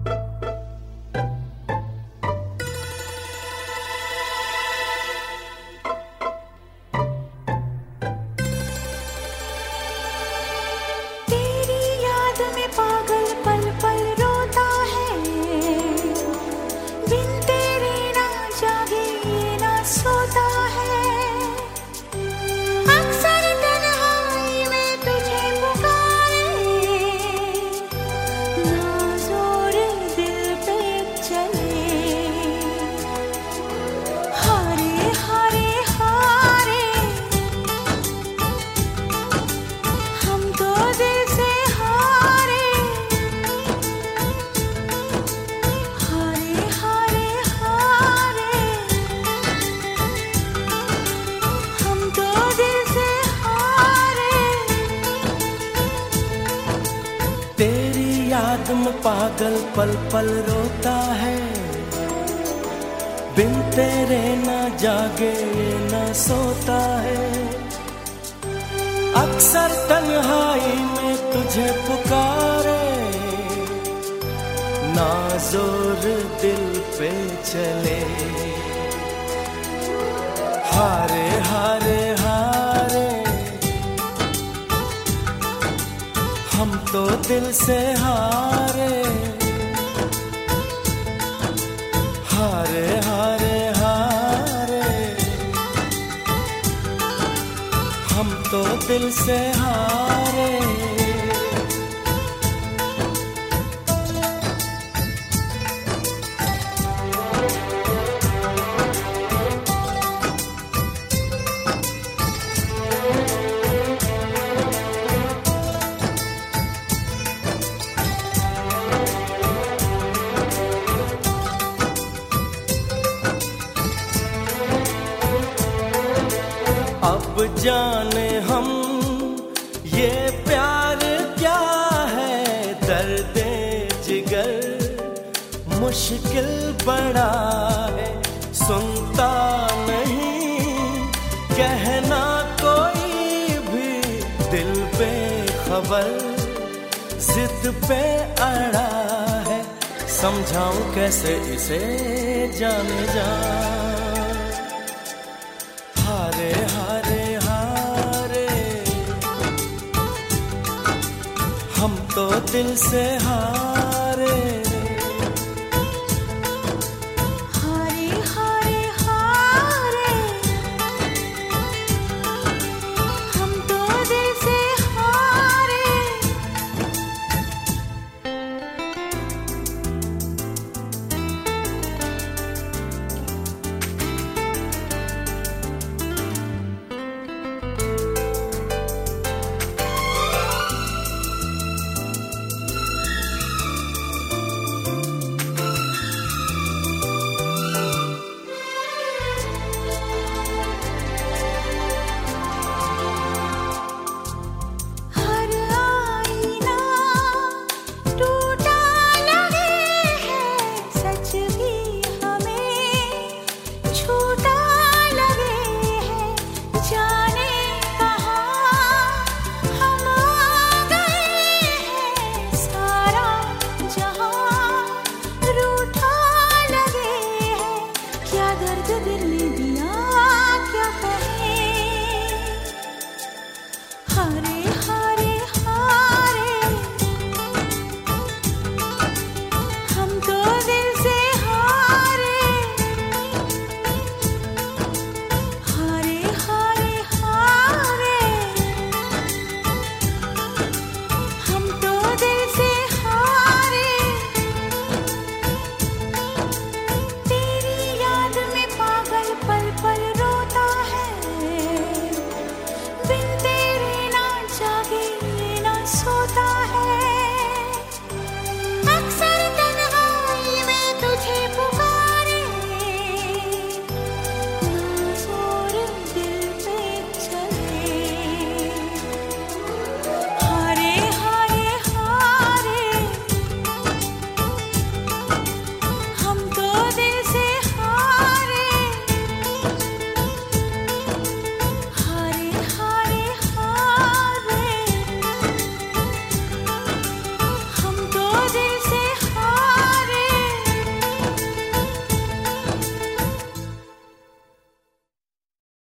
याद में पागल पल पल रोता है, बिन तेरे ना जागे ना सोता है। अक्सर तन्हाई में तुझे पुकारे, ना जोर दिल पे चले। हारे हारे हारे हम तो दिल से हारे, हारे हारे हारे हम तो दिल से हारे। अब जाने हम ये प्यार क्या है, दर्द जिगर मुश्किल बड़ा है। सुनता नहीं कहना कोई भी, दिल पे खबर जिद पे अड़ा है। समझाऊं कैसे इसे जाने जा। हारे हारे हारे हम तो दिल से हारे।